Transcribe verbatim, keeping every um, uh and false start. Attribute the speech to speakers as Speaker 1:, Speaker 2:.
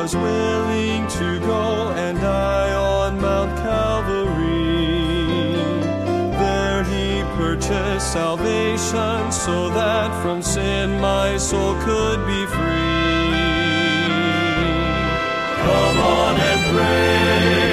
Speaker 1: was willing to go and die on Mount Calvary. There he purchased salvation so that from sin my soul could be free. Come on and pray.